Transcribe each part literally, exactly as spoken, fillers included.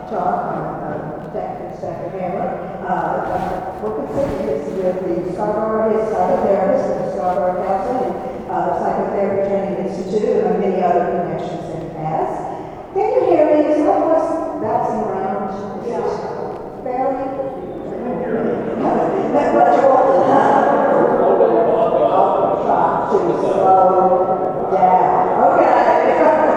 talk, uh, thank Doctor Hamler. Uh, Doctor Wilkinson is with the Scarborough, is psychotherapist at the Scarborough Counseling and uh, Psychotherapy Training Institute, and many other connections that he has. Can you hear me? Is my voice bouncing around? Yeah. Barely? But you're welcome. I'll try to slow down. Okay.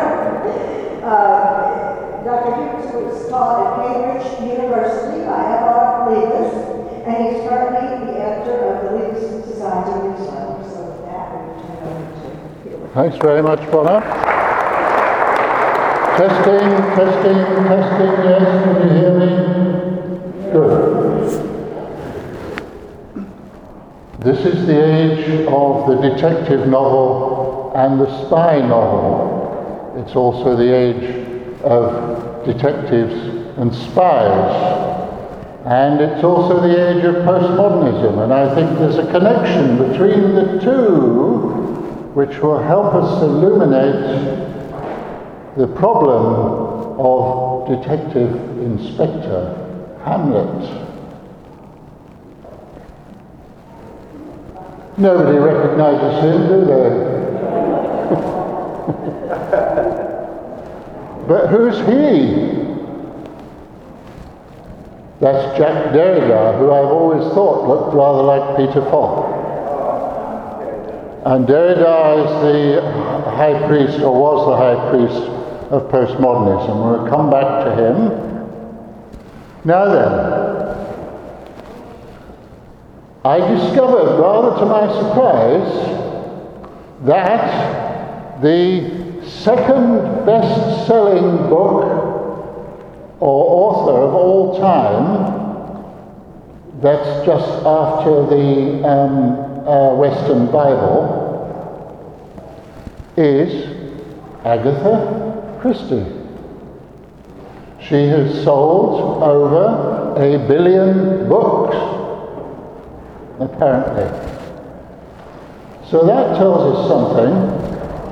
uh, Doctor Hughes was taught at Cambridge University by Eberhard Leibniz, and he's currently the editor of the Leibniz Society newsletter. So with that, we turn over to Peter. Thanks very much, Paula. Testing, testing, testing, yes, can you hear me? Good. This is the age of the detective novel and the spy novel. It's also the age of detectives and spies. And it's also the age of postmodernism. And I think there's a connection between the two which will help us illuminate the problem of Detective Inspector Hamlet. Nobody recognizes him, do they? But who's he? That's Jacques Derrida, who I've always thought looked rather like Peter Falk. And Derrida is the high priest, or was the high priest, of postmodernism. We'll come back to him. Now then, I discovered, rather to my surprise, that the second best-selling book or author of all time, that's just after the um, uh, Western Bible, is Agatha Christie. She has sold over a billion books, apparently. So that tells us something.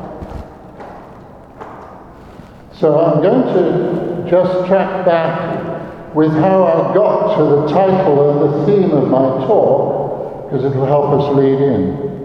So I'm going to just track back with how I got to the title and the theme of my talk, because it will help us lead in.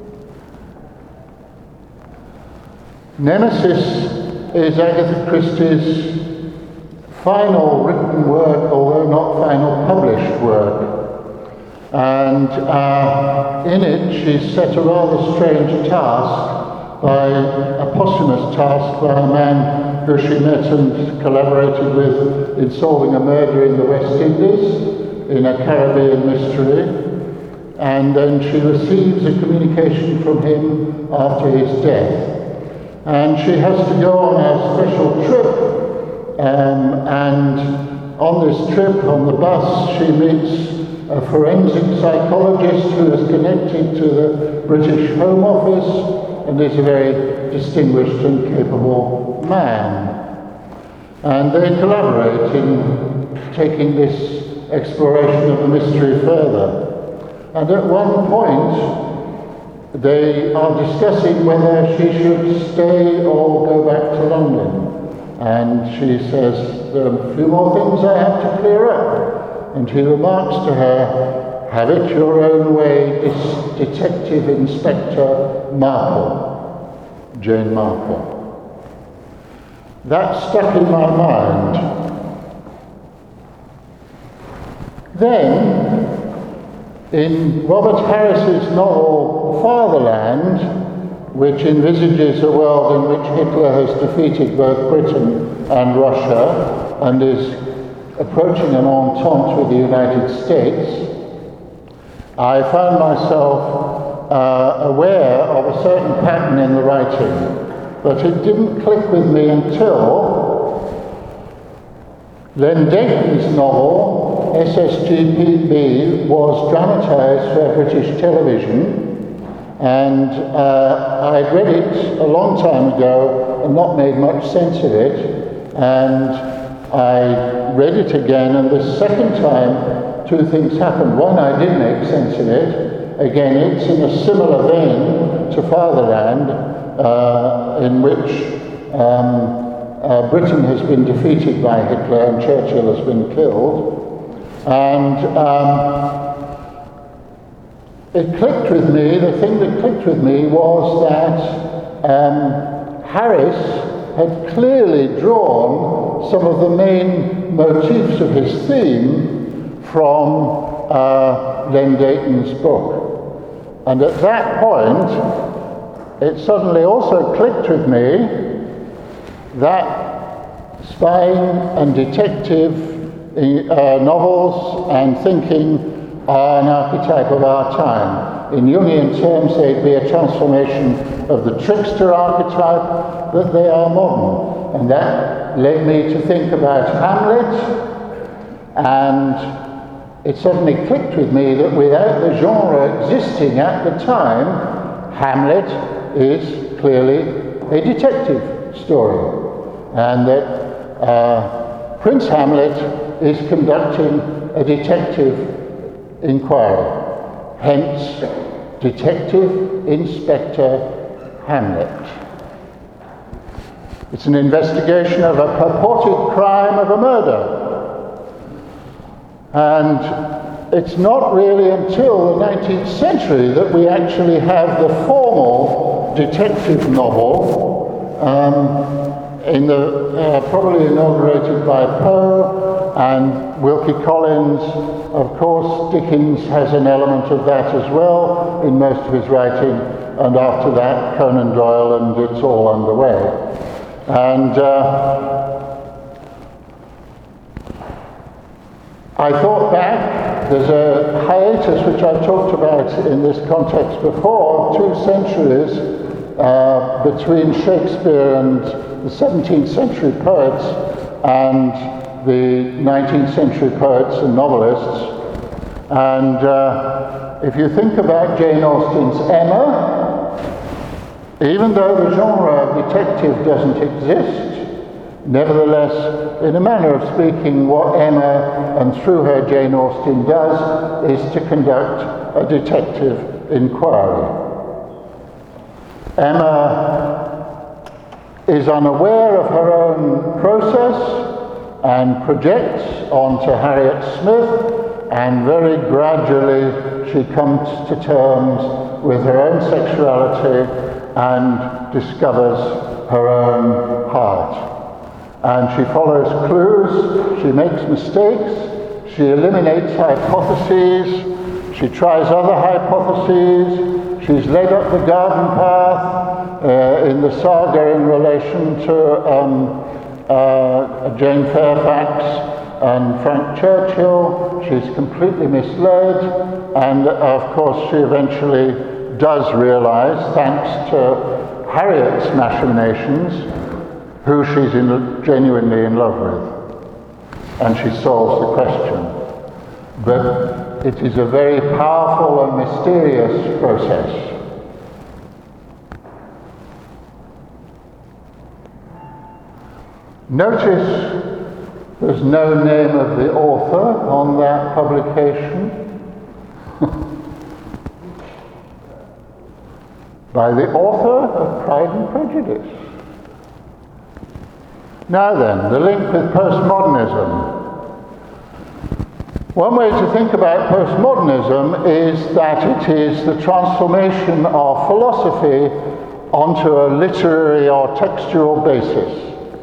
Nemesis is Agatha Christie's final written work, although not final published work. And uh, in it she set a rather strange task, by a posthumous task by a man who she met and collaborated with in solving a murder in the West Indies, in a Caribbean mystery. And then she receives a communication from him after his death. And she has to go on a special trip, um, and on this trip, on the bus, she meets a forensic psychologist who is connected to the British Home Office and is a very distinguished and capable man. And they collaborate in taking this exploration of the mystery further. And at one point, they are discussing whether she should stay or go back to London. And she says, there are a few more things I have to clear up. And he remarks to her, have it your own way, Detective Inspector Marple, Jane Marple. That stuck in my mind. Then, in Robert Harris's novel Fatherland, which envisages a world in which Hitler has defeated both Britain and Russia and is approaching an entente with the United States, I found myself uh, aware of a certain pattern in the writing, but it didn't click with me until Len Deighton's novel S S G B was dramatized for British television, and uh, I'd read it a long time ago and not made much sense of it, and I read it again, and the second time two things happened. One, I did make sense of it. Again, it's in a similar vein to Fatherland, uh, in which um, uh, Britain has been defeated by Hitler and Churchill has been killed. And um, it clicked with me, the thing that clicked with me was that um, Harris had clearly drawn some of the main motifs of his theme from uh, Len Deighton's book. And at that point, it suddenly also clicked with me that spying and detective uh, novels and thinking are an archetype of our time. In Jungian terms, they'd be a transformation of the trickster archetype, but they are modern. And that led me to think about Hamlet, and it suddenly clicked with me that without the genre existing at the time, Hamlet is clearly a detective story. And that uh, Prince Hamlet is conducting a detective inquiry. Hence, Detective Inspector Hamlet. It's an investigation of a purported crime of a murder. And it's not really until the nineteenth century that we actually have the formal detective novel, um, in the, uh, probably inaugurated by Poe and Wilkie Collins. Of course, Dickens has an element of that as well in most of his writing, and after that, Conan Doyle, and it's all underway. And uh, I thought back, there's a hiatus which I've talked about in this context before, two centuries uh, between Shakespeare and the seventeenth century poets and the nineteenth century poets and novelists. And uh, if you think about Jane Austen's Emma, even though the genre of detective doesn't exist, nevertheless, in a manner of speaking, what Emma, and through her Jane Austen, does is to conduct a detective inquiry. Emma is unaware of her own process and projects onto Harriet Smith, and very gradually she comes to terms with her own sexuality and discovers her own heart. And she follows clues, she makes mistakes, she eliminates hypotheses, she tries other hypotheses, she's led up the garden path uh, in the saga in relation to um, uh, Jane Fairfax and Frank Churchill. She's completely misled, and of course she eventually does realize, thanks to Harriet's machinations, who she's in, genuinely in love with. And she solves the question. But it is a very powerful and mysterious process. Notice there's no name of the author on that publication. By the author of Pride and Prejudice. Now then, the link with postmodernism. One way to think about postmodernism is that it is the transformation of philosophy onto a literary or textual basis.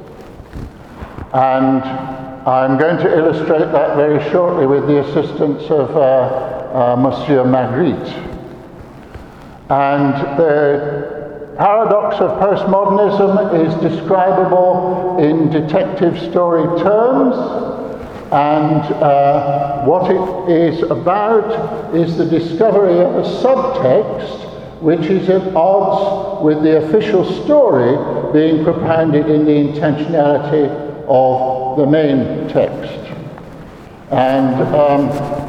And I'm going to illustrate that very shortly with the assistance of uh, uh, Monsieur Magritte. And the paradox of postmodernism is describable in detective story terms, and uh, what it is about is the discovery of a subtext which is at odds with the official story being propounded in the intentionality of the main text. And um,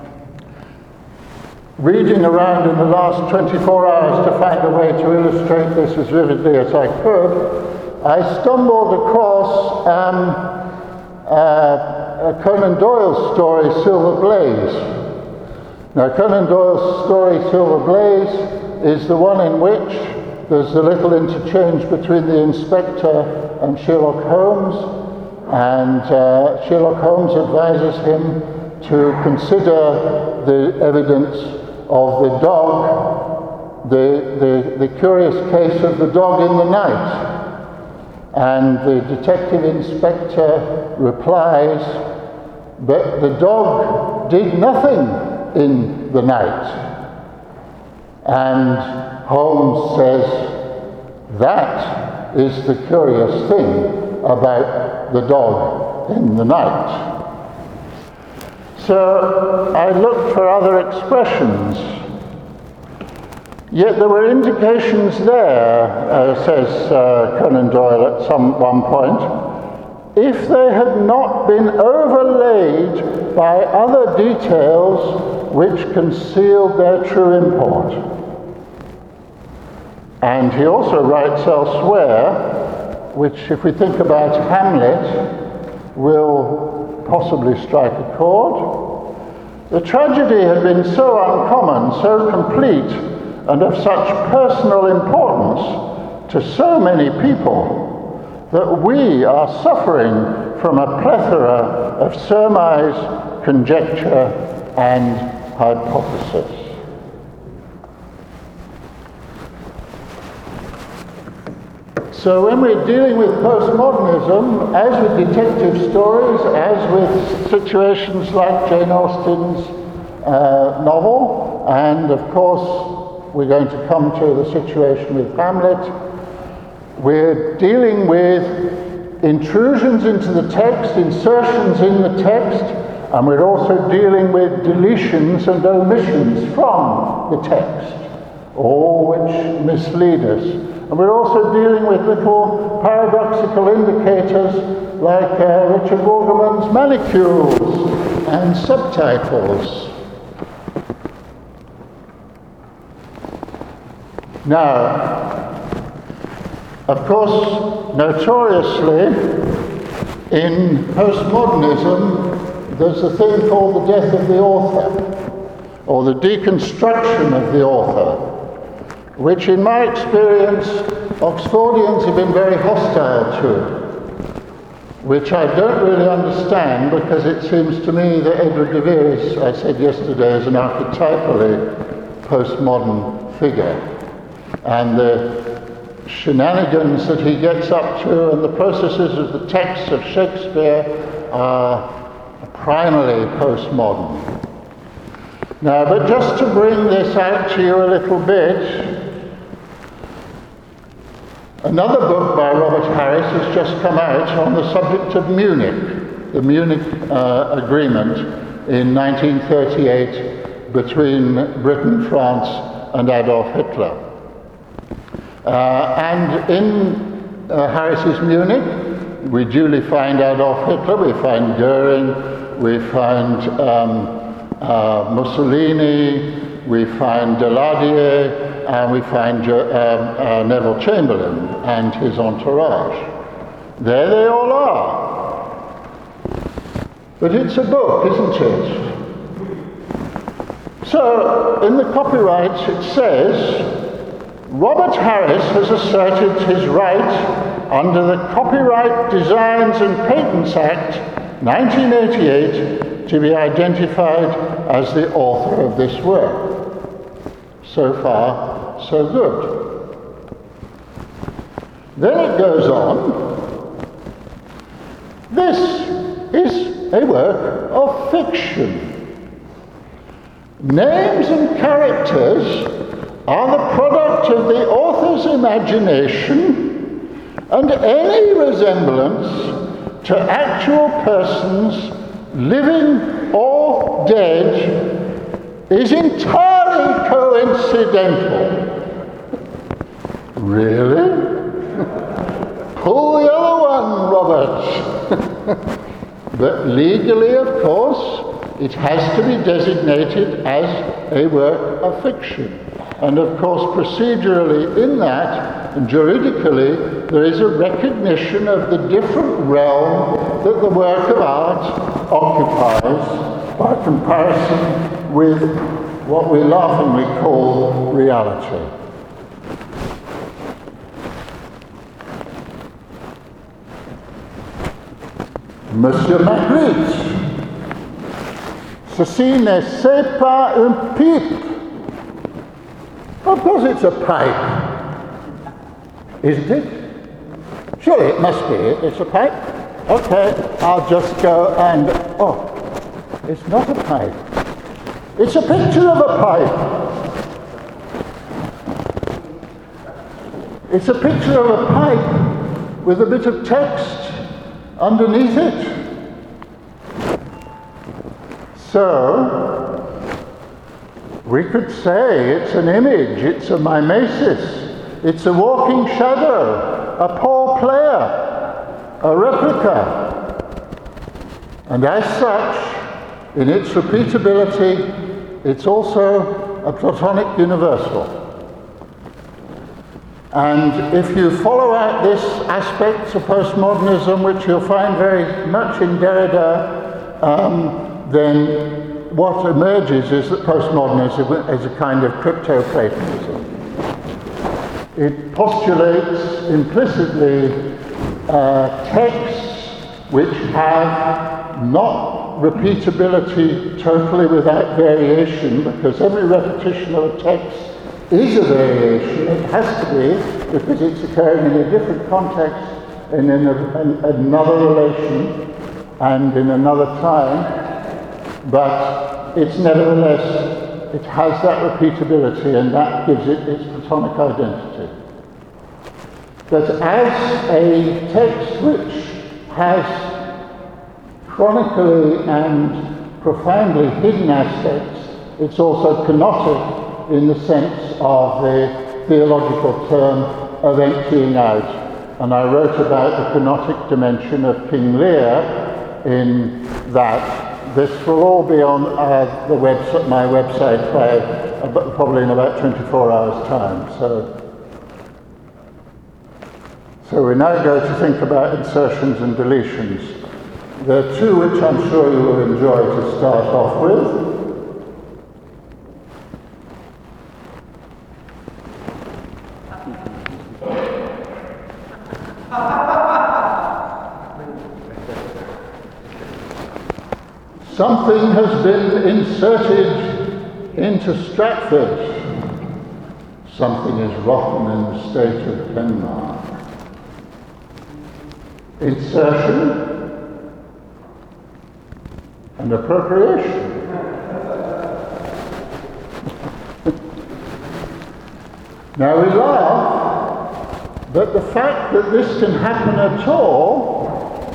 reading around in the last twenty-four hours to find a way to illustrate this as vividly as I could, I stumbled across um, uh, Conan Doyle's story, Silver Blaze. Now, Conan Doyle's story, Silver Blaze, is the one in which there's a little interchange between the inspector and Sherlock Holmes, and uh, Sherlock Holmes advises him to consider the evidence of the dog, the, the, the curious case of the dog in the night. And the detective inspector replies, but the dog did nothing in the night. And Holmes says, that is the curious thing about the dog in the night. So I looked for other expressions. Yet there were indications there, uh, says uh, Conan Doyle at some one point, if they had not been overlaid by other details which concealed their true import. And he also writes elsewhere, which if we think about Hamlet, will possibly strike a chord. The tragedy had been so uncommon, so complete, and of such personal importance to so many people that we are suffering from a plethora of surmise, conjecture, and hypothesis. So when we're dealing with postmodernism, as with detective stories, as with situations like Jane Austen's uh, novel, and of course we're going to come to the situation with Hamlet, we're dealing with intrusions into the text, insertions in the text, and we're also dealing with deletions and omissions from the text, all which mislead us. And we're also dealing with little paradoxical indicators like uh, Richard Walgerman's manicules and subtitles. Now, of course, notoriously, in postmodernism, there's a thing called the death of the author, or the deconstruction of the author, which in my experience, Oxfordians have been very hostile to, which I don't really understand, because it seems to me that Edward de Vere is, I said yesterday, is an archetypally postmodern figure. And the shenanigans that he gets up to and the processes of the texts of Shakespeare are primarily postmodern. Now, but just to bring this out to you a little bit, another book by Robert Harris has just come out on the subject of Munich, the Munich uh, Agreement in nineteen thirty-eight between Britain, France, and Adolf Hitler. Uh, and in uh, Harris's Munich, we duly find Adolf Hitler, we find Goering, we find um, uh, Mussolini, we find Daladier, and we find uh, uh, Neville Chamberlain and his entourage. There they all are. But it's a book, isn't it? So, in the copyrights it says, Robert Harris has asserted his right under the Copyright Designs and Patents Act nineteen eighty-eight to be identified as the author of this work. So far, so good. Then it goes on. This is a work of fiction. Names and characters are the product of the author's imagination, and any resemblance to actual persons, living or dead, is entirely coincidental. Really? Pull the other one, Robert. But legally, of course, it has to be designated as a work of fiction. And of course, procedurally in that, and juridically, there is a recognition of the different realm that the work of art occupies by comparison with what we laughingly call reality. Monsieur Magritte. Ceci n'est pas un pipe. Of course it's a pipe. Isn't it? Surely it must be. It's a pipe. Okay, I'll just go and... Oh, it's not a pipe. It's a picture of a pipe. It's a picture of a pipe with a bit of text underneath it. So, we could say it's an image, it's a mimesis, it's a walking shadow, a poor player, a replica. And as such, in its repeatability, it's also a Platonic universal. And if you follow out this aspect of postmodernism, which you'll find very much in Derrida, um, then what emerges is that postmodernism is a kind of crypto-Platonism. It postulates implicitly uh, texts which have not repeatability totally without variation, because every repetition of a text is a variation. It has to be, because it's occurring in a different context and in a, an, another relation and in another time, but it's nevertheless, it has that repeatability, and that gives it its Platonic identity. But as a text which has chronically and profoundly hidden aspects, it's also kenotic in the sense of the theological term of emptying out. And I wrote about the kenotic dimension of King Lear in that. This will all be on uh, the website, my website by uh, probably in about twenty-four hours' time. So, so we now go to think about insertions and deletions. There are two which I'm sure you will enjoy to start off with. Something has been inserted into Stratford. Something is rotten in the state of Denmark. Insertion and appropriation. Now we laugh, but the fact that this can happen at all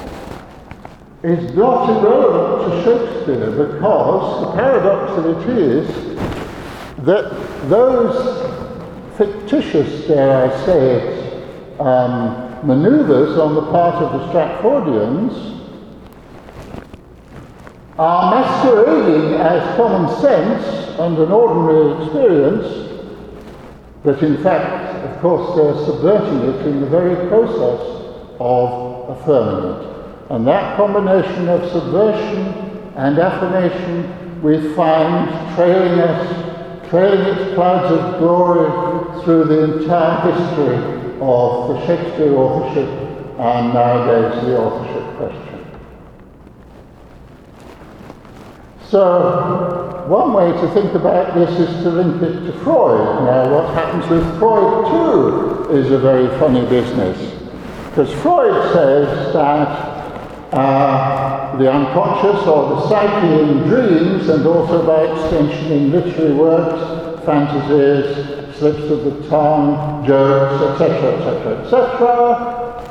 is not irrelevant to Shakespeare, because the paradox of it is that those fictitious, dare I say it, um, manoeuvres on the part of the Stratfordians are masquerading as common sense and an ordinary experience, but in fact, of course, they're subverting it in the very process of affirming it. And that combination of subversion and affirmation we find trailing us, trailing its clouds of glory through the entire history of the Shakespeare authorship and nowadays the authorship question. So, one way to think about this is to link it to Freud. Now, what happens with Freud, too, is a very funny business. Because Freud says that Uh, the unconscious or the psyche in dreams, and also by extension in literary works, fantasies, slips of the tongue, jokes, et cetera, et cetera, et cetera,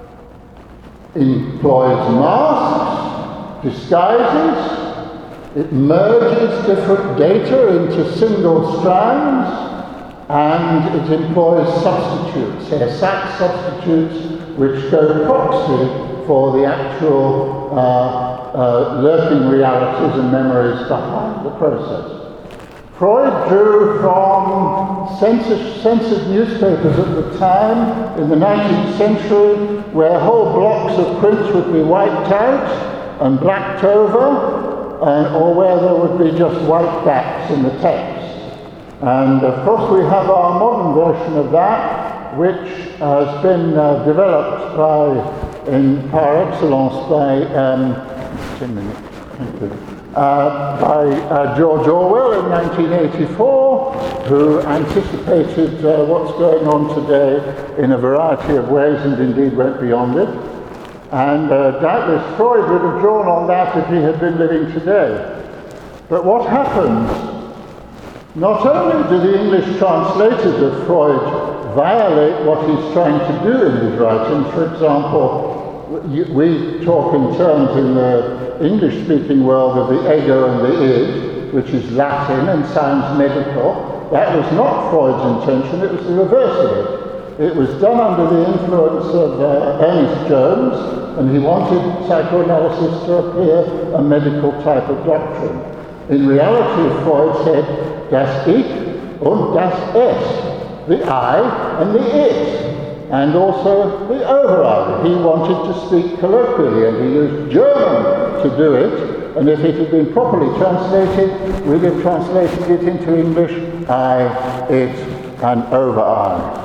employs masks, disguises, it merges different data into single strands, and it employs substitutes, exact substitutes, which go proxy for the actual uh, uh, lurking realities and memories behind the process. Freud drew from censored, censored newspapers at the time in the nineteenth century, where whole blocks of prints would be wiped out and blacked over, and, or where there would be just white backs in the text. And of course we have our modern version of that, which has been uh, developed by in par excellence by, um, ten minutes, thank you, uh, by uh, George Orwell in nineteen eighty-four, who anticipated uh, what's going on today in a variety of ways and indeed went beyond it. And uh, doubtless Freud would have drawn on that if he had been living today. But what happens, not only do the English translators of Freud violate what he's trying to do in his writings. For example, we talk in terms in the English-speaking world of the ego and the id, which is Latin and sounds medical. That was not Freud's intention, it was the reverse of it. It was done under the influence of uh, Ernest Jones, and he wanted psychoanalysis to appear a medical type of doctrine. In reality, Freud said, das Ich und das Es, the I and the It, and also the over-I. He wanted to speak colloquially, and he used German to do it, and if it had been properly translated, we'd have translated it into English, I, it, and over-I.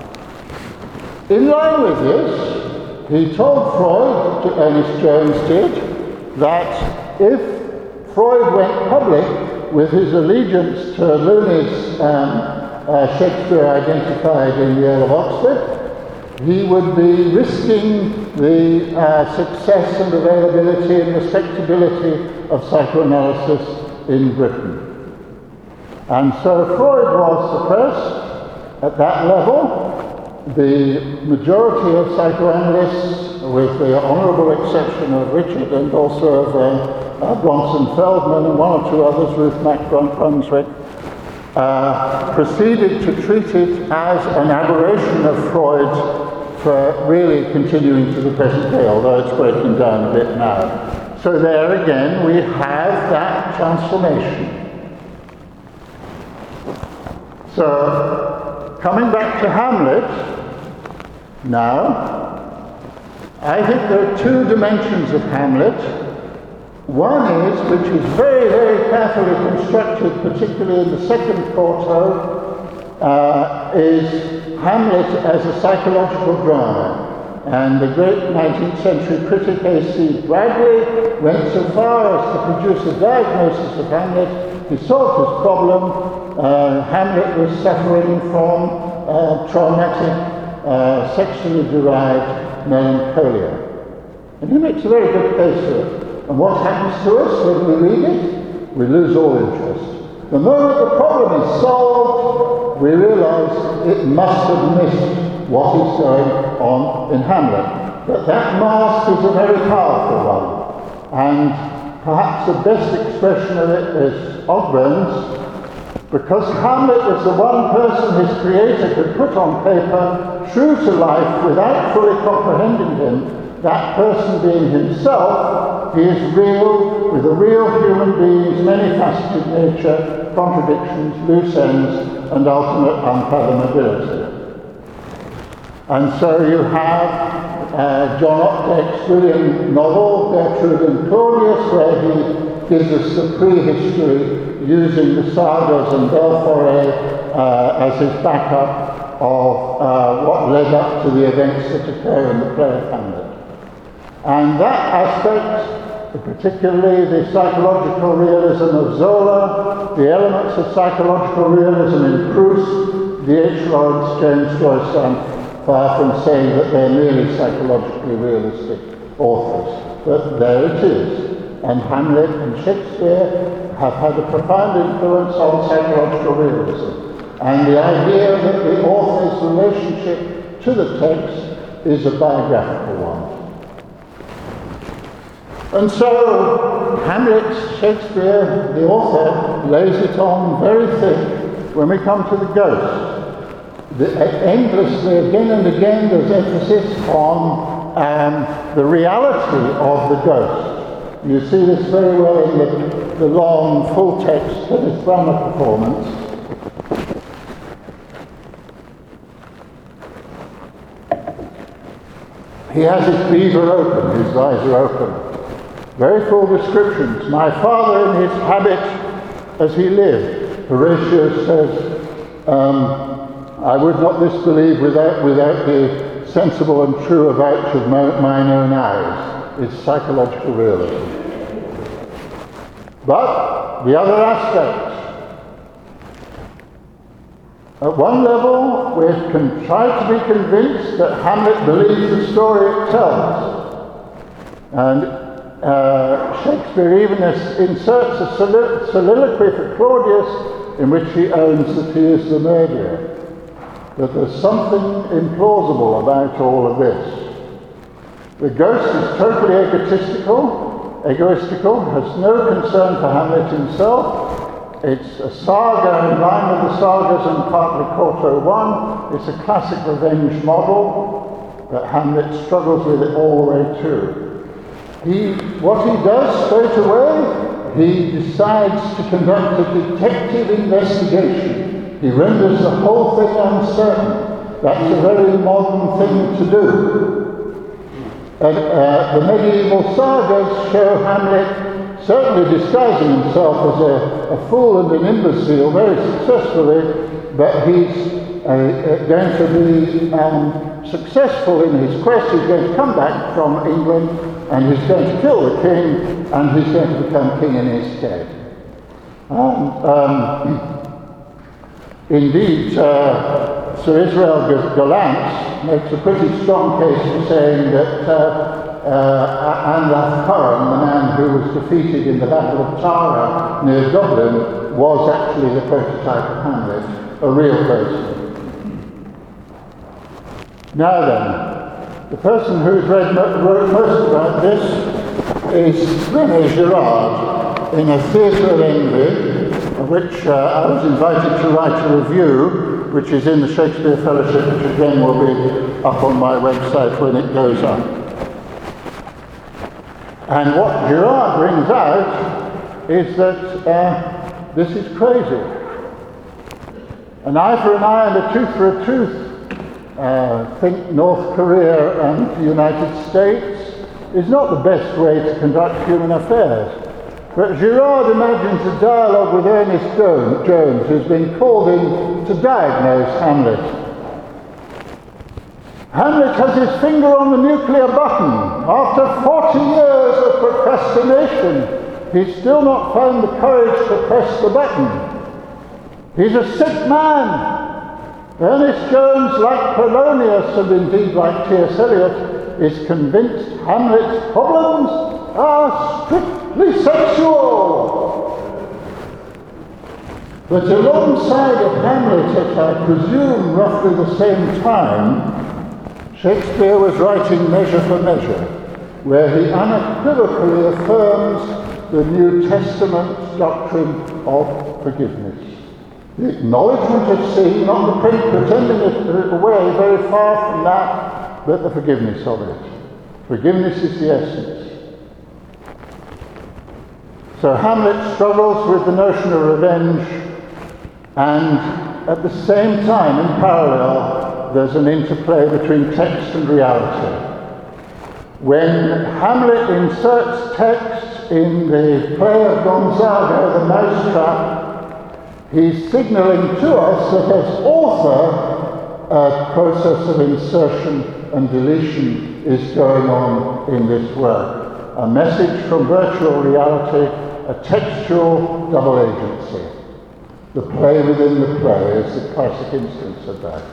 In line with this, he told Freud, Ernest Jones did, that if Freud went public with his allegiance to Looney's um, uh, Shakespeare identified in Yale of Oxford, he would be risking the uh, success and availability and respectability of psychoanalysis in Britain. And so Freud was suppressed at that level. The majority of psychoanalysts, with the honourable exception of Richard and also of uh, uh, Bronson Feldman and one or two others, Ruth Mack Brunswick, uh, proceeded to treat it as an aberration of Freud's for really continuing to the present day, although it's breaking down a bit now. So there again we have that transformation. So, coming back to Hamlet, now, I think there are two dimensions of Hamlet. One is, which is very, very carefully constructed, particularly in the second quarto, uh, is Hamlet as a psychological drama. And the great nineteenth century critic A C Bradley went so far as to produce a diagnosis of Hamlet. He solved his problem. Uh, Hamlet was suffering from uh, traumatic Uh, sexually derived melancholia. And he makes a very good case for it. And what happens to us when we read it? We lose all interest. The moment the problem is solved, we realize it must have missed what is going on in Hamlet. But that mask is a very powerful one. And perhaps the best expression of it is Ogden's, because Hamlet was the one person his creator could put on paper, true to life, without fully comprehending him, that person being himself, he is real, with a real human being's many-faceted nature, contradictions, loose ends, and ultimate unfathomability. And so you have uh, John Opdyke's brilliant novel, Gertrude and Claudius, where he gives us the prehistory using the sagas and Belforet uh, as his backup of uh, what led up to the events that occur in the play of Hamlet. And that aspect, particularly the psychological realism of Zola, the elements of psychological realism in Proust, D H Lawrence, James Joyce, I'm far from saying that they're merely psychologically realistic authors, but there it is. And Hamlet and Shakespeare have had a profound influence on psychological realism. And the idea that the author's relationship to the text is a biographical one. And so Hamlet, Shakespeare, the author, lays it on very thick when we come to the ghost. The, endlessly, again and again, there's emphasis on um, the reality of the ghost. You see this very well in the, the long, full text for this drama performance. He has his beaver open, his eyes are open. Very full descriptions. My father in his habit as he lived. Horatio says, um, I would not disbelieve without, without the sensible and true avouch of my, mine own eyes, is psychological realism. But the other aspects. At one level, we can try to be convinced that Hamlet believes the story it tells. And uh, Shakespeare even inserts a solilo- soliloquy for Claudius in which he owns that he is the murderer. That there's something implausible about all of this. The ghost is totally egotistical, egoistical, has no concern for Hamlet himself. It's a saga in line with the sagas in partly Quarto one. It's a classic revenge model that Hamlet struggles with it all the way through. He, what he does straight away, he decides to conduct a detective investigation. He renders the whole thing uncertain. That's a very modern thing to do. And, uh, the medieval sagas show Hamlet certainly disguising himself as a, a fool and an imbecile very successfully, but he's uh, uh, going to be um, successful in his quest. He's going to come back from England and he's going to kill the king and he's going to become king in his stead. And um, indeed, uh, Sir Israel Gallant makes a pretty strong case for saying that uh, Uh, Anlaf Curran, the man who was defeated in the Battle of Tara near Dublin, was actually the prototype of Hamlet, a real person. Now then, the person who's read mo- wrote most about this is René Girard in A Theatre of Envy, of which uh, I was invited to write a review, which is in the Shakespeare Fellowship, which again will be up on my website when it goes up. And what Girard brings out is that uh, this is crazy. An eye for an eye and a tooth for a tooth. Uh, think North Korea and the United States is not the best way to conduct human affairs. But Girard imagines a dialogue with Ernest Jones, who's been called in to diagnose Hamlet. Hamlet has his finger on the nuclear button. After forty years of procrastination, he's still not found the courage to press the button. He's a sick man. Ernest Jones, like Polonius, and indeed like T S Eliot, is convinced Hamlet's problems are strictly sexual. But alongside of Hamlet at, I presume, roughly the same time, Shakespeare was writing Measure for Measure, where he unequivocally affirms the New Testament doctrine of forgiveness. The acknowledgement of sin, not the pretending it away, very far from that, but the forgiveness of it. Forgiveness is the essence. So Hamlet struggles with the notion of revenge, and at the same time, in parallel, there's an interplay between text and reality. When Hamlet inserts text in the play of Gonzaga, The Mousetrap, he's signalling to us that as author, a process of insertion and deletion is going on in this work. A message from virtual reality, a textual double agency. The play within the play is the classic instance of that.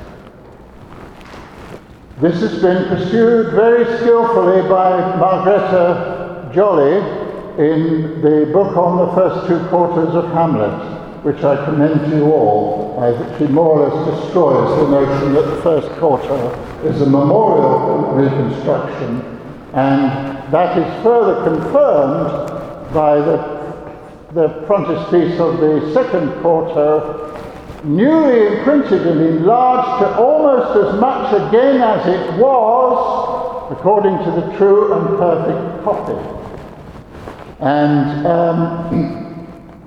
This has been pursued very skillfully by Margareta Joly in the book on the first two quarters of Hamlet, which I commend to you all. I think she more or less destroys the notion that the first quarter is a memorial reconstruction, and that is further confirmed by the, the frontispiece of the second quarter, newly imprinted and enlarged to almost as much again as it was, according to the true and perfect copy. And um,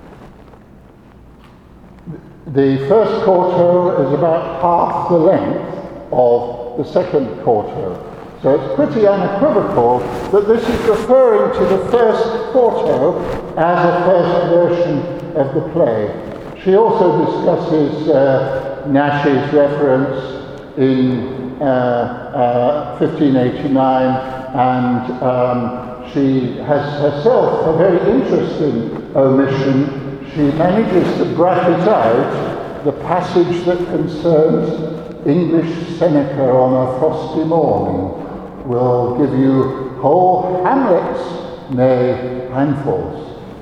the first quarto is about half the length of the second quarto. So it's pretty unequivocal that this is referring to the first quarto as a first version of the play. She also discusses uh, Nash's reference in uh, uh, fifteen eighty-nine, and um, she has herself a very interesting omission. She manages to bracket out the passage that concerns English Seneca on a frosty morning. Will give you whole hamlets, nay, handfuls.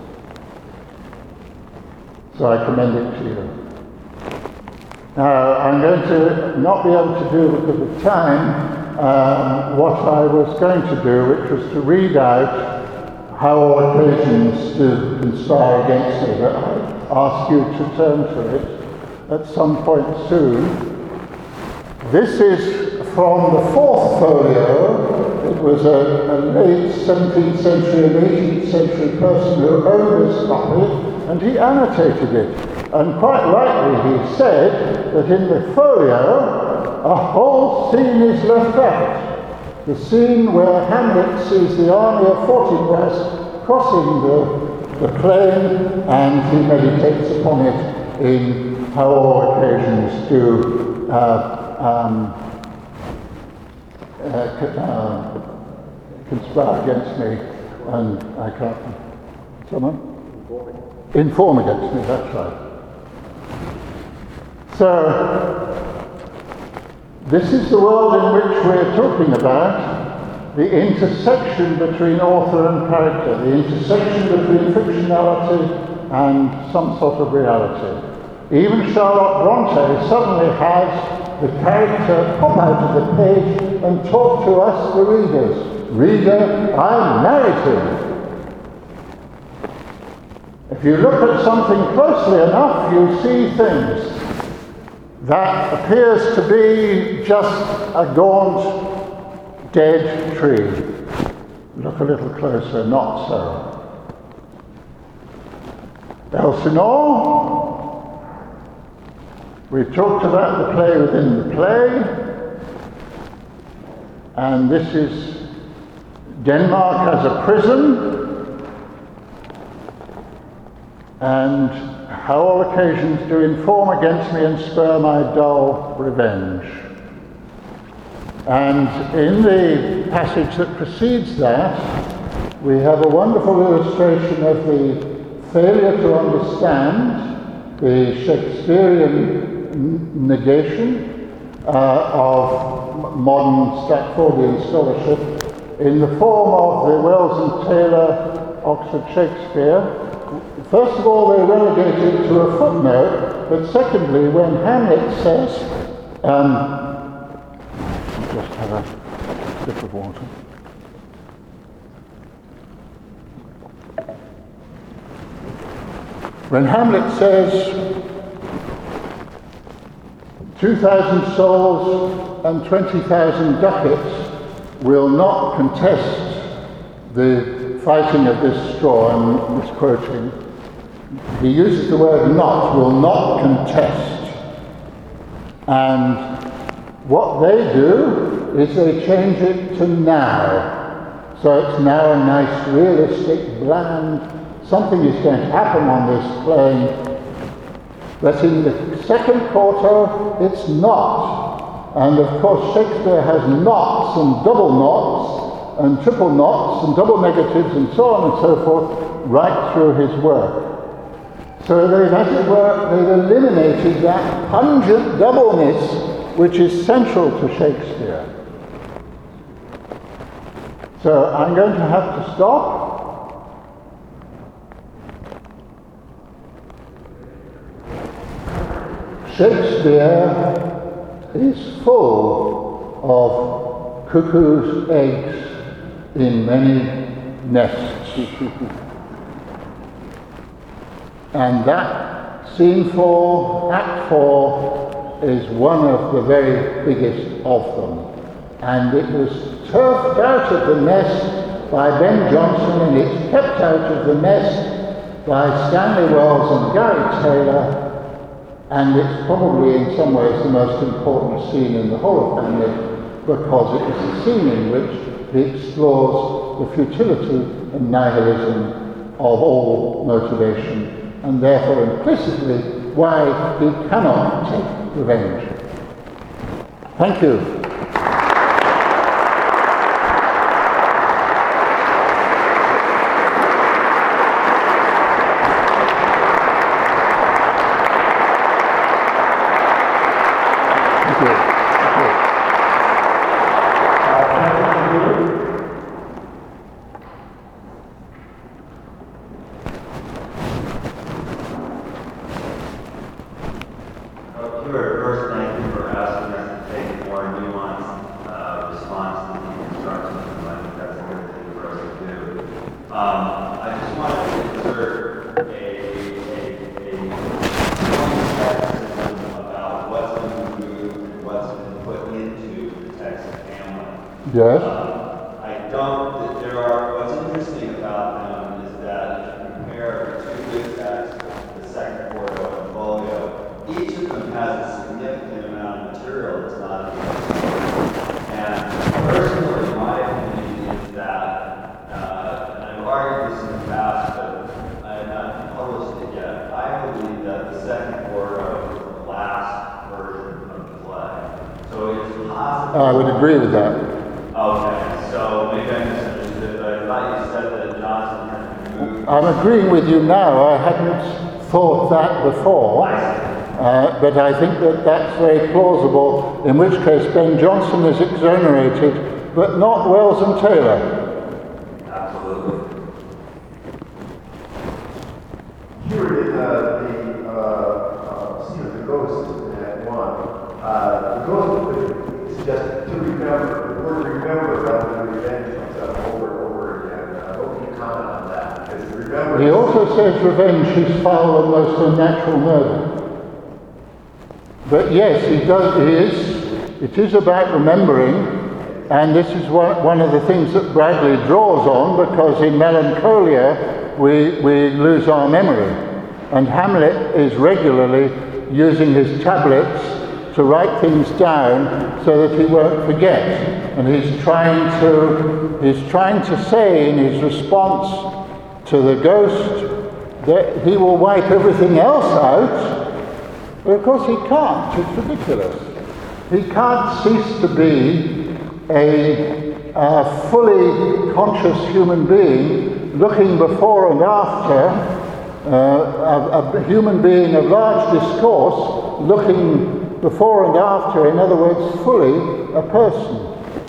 So I commend it to you. Now, I'm going to not be able to do, because of time, um, what I was going to do, which was to read out how all occasions do conspire against me, but I ask you to turn to it at some point soon. This is from the fourth folio. It was a, a late seventeenth century and eighteenth century person who owned this copy, and he annotated it. And quite rightly he said that in the folio a whole scene is left out. The scene where Hamlet sees the army of Fortinbras crossing the, the plain, and he meditates upon it in how all occasions do uh, um, uh, uh, conspire against me, and I can't... Someone? Inform against me, that's right. So, this is the world in which we're talking about, the intersection between author and character, the intersection between fictionality and some sort of reality. Even Charlotte Bronte suddenly has the character pop out of the page and talk to us, the readers. Reader, I married him. If you look at something closely enough, you see things that appears to be just a gaunt, dead tree. Look a little closer, not so. Elsinore, we've talked about the play within the play, and this is Denmark as a prison, and how all occasions do inform against me and spur my dull revenge. And in the passage that precedes that, we have a wonderful illustration of the failure to understand the Shakespearean negation uh, of modern Stratfordian scholarship in the form of the Wells and Taylor Oxford Shakespeare. First of all, they relegate it to a footnote, but secondly, when Hamlet says, um, just have a sip of water. When Hamlet says, two thousand souls and twenty thousand ducats will not contest the fighting of this straw, I'm misquoting, he uses the word not, will not contest. And what they do is they change it to now. So it's now a nice, realistic, bland, something is going to happen on this plane. But in the second quarto, it's not. And of course, Shakespeare has knots and double knots, and triple knots, and double negatives, and so on and so forth, right through his work. So they've, as it were, they've eliminated that pungent doubleness which is central to Shakespeare. So I'm going to have to stop. Shakespeare is full of cuckoo's eggs in many nests. And that scene four, act four, is one of the very biggest of them. And it was turfed out of the nest by Ben Jonson, and it's kept out of the nest by Stanley Wells and Gary Taylor, and it's probably in some ways the most important scene in the whole of Hamlet, because it is a scene in which he explores the futility and nihilism of all motivation, and therefore implicitly why he cannot take revenge. Thank you. Yes. Um, I don't, there are, what's interesting about them is that if you compare the two good texts, the second quarto and folio, each of them has a significant amount of material that's not in the first. And personally, my opinion is that, uh, and I've argued this in the past, but I have not published it yet, I believe that the second quarto is the last version of the play. So it's possible. I would agree with that. Okay, so maybe I misunderstood, but I thought you said that Johnson had to move. I'm agreeing with you now. I hadn't thought that before, uh, but I think that that's very plausible, in which case Ben Jonson is exonerated, but not Wells and Taylor. Absolutely. Here in uh, the uh, uh, scene of the ghost in Act One, uh, the ghost is just to remember. The word remember rather than revenge comes up over and over again. I hope you comment on that. Because remember. He also says revenge is foul and most unnatural murder. But yes, he does. He is. It is about remembering, and this is one, one of the things that Bradley draws on, because in Melancholia we we lose our memory, and Hamlet is regularly using his tablets to write things down so that he won't forget. And he's trying to he's trying to say in his response to the ghost that he will wipe everything else out, but of course he can't. It's ridiculous. He can't cease to be a, a fully conscious human being looking before and after, uh, a, a human being of large discourse looking before and after, in other words, fully a person.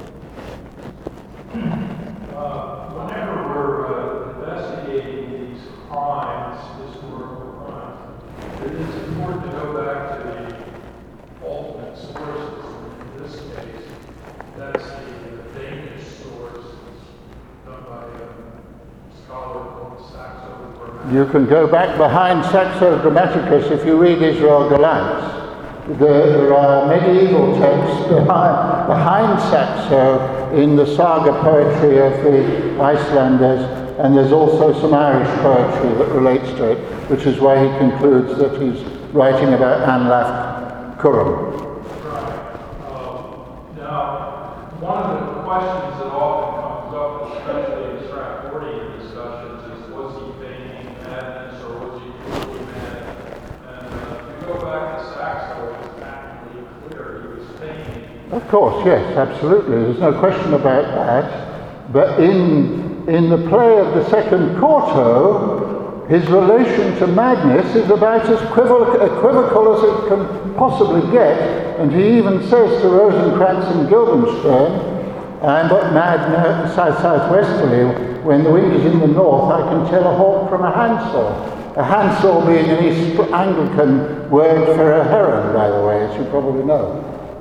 Uh, whenever we're uh, investigating these crimes, historical crimes, it is important to go back to the ultimate sources. In this case, that's the uh, Danish source done by a scholar called Saxo Grammaticus. You can go back behind Saxo Grammaticus if you read Israel Gallant. There are medieval texts behind, behind Saxo in the saga poetry of the Icelanders, and there's also some Irish poetry that relates to it, which is why he concludes that he's writing about Anlaf Curum. Right. Um, now, one of the questions that often comes up, especially in Stratfordian discussions, is was he feigning madness or was he truly mad? And uh, if you go back to Saxo, it's absolutely clear he was feigning. Of course, yes, absolutely. There's no question about that. But in in the play of the second quarto, his relation to madness is about as equivocal, equivocal as it can possibly get. And he even says to Rosencrantz and Guildenstern, I'm but mad no, south southwesterly. When the wind is in the north, I can tell a hawk from a handsaw. A handsaw being an East Anglican word for a heron, by the way, as you probably know.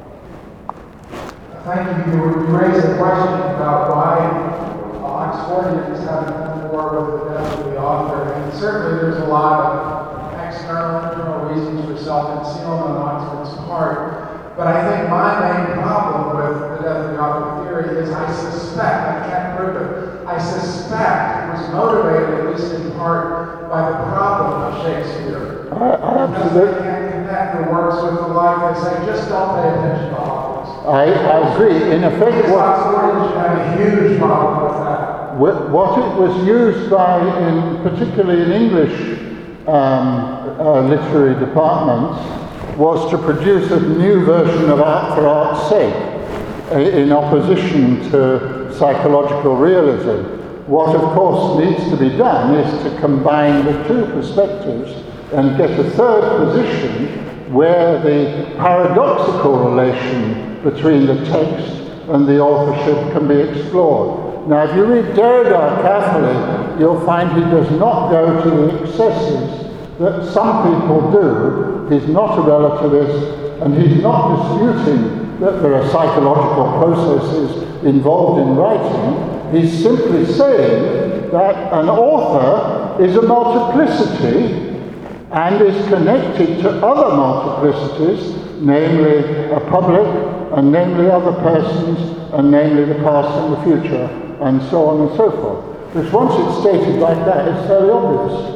Thank you. You raised a question about why Oxfordians haven't done more with the death of the author, and certainly there's a lot of external and internal reasons for self-concealment on Oxford's part. But I think my main problem with the death of the author theory is I suspect, I can't prove it, I suspect it was motivated, at least in part, by the problem of Shakespeare. I, I absolutely. They can't connect the works with the life. They say, just don't pay attention to authors. I, I agree. In effect, what, Oxford should have a huge problem with that. what it was used by, in particularly in English um, uh, literary departments, was to produce a new version of art for art's sake, in opposition to psychological realism. What, of course, needs to be done is to combine the two perspectives and get a third position where the paradoxical relation between the text and the authorship can be explored. Now, if you read Derrida carefully, you'll find he does not go to the excesses that some people do. He's not a relativist, and he's not disputing that there are psychological processes involved in writing. He's simply saying that an author is a multiplicity and is connected to other multiplicities, namely a public, and namely other persons, and namely the past and the future, and so on and so forth. Which, once it's stated like that, is fairly obvious.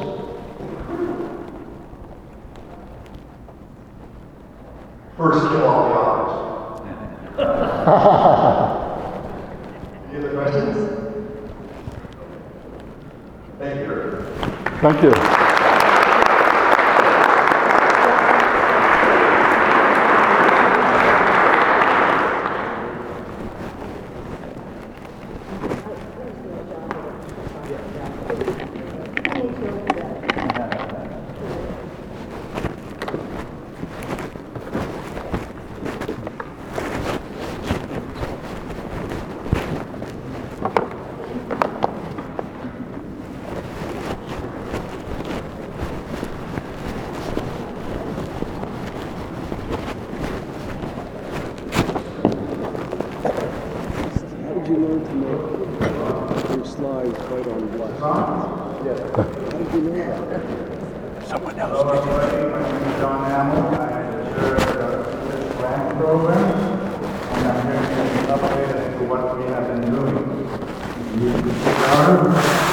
First, kill all the authors. Any other questions? Thank you. Thank you. How did you learn to make your slides quite on black? Yeah. How did you know that? Someone Hello, everybody. My name is John Hamill. I am the chair of the grant program, and I'm here to give you an update as to what we have been doing. You can see our